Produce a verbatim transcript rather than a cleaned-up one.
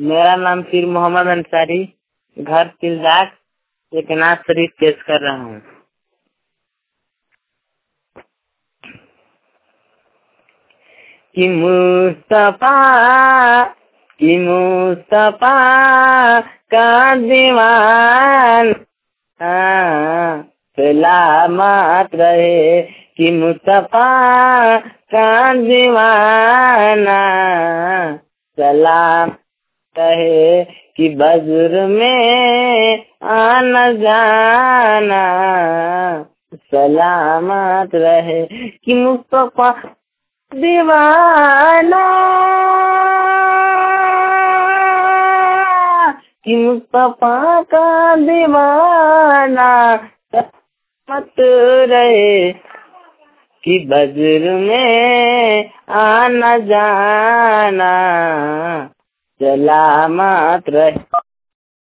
मेरा नाम पीर मोहम्मद अंसारी, घर तिलदाक, एक नाथ शरीफ पेश कर रहा हूँ। कि मुस्तफा कि मुस्तफा का दीवान सलामत रहे, कि मुस्तफा का दीवाना सलाम रहे, कि बज्र में आना जाना सलामत रहे, कि मुस्तफा दीवाना कि मुस्तफा का दीवाना मत रहे, कि बज्र में आना जाना सलामत रहे।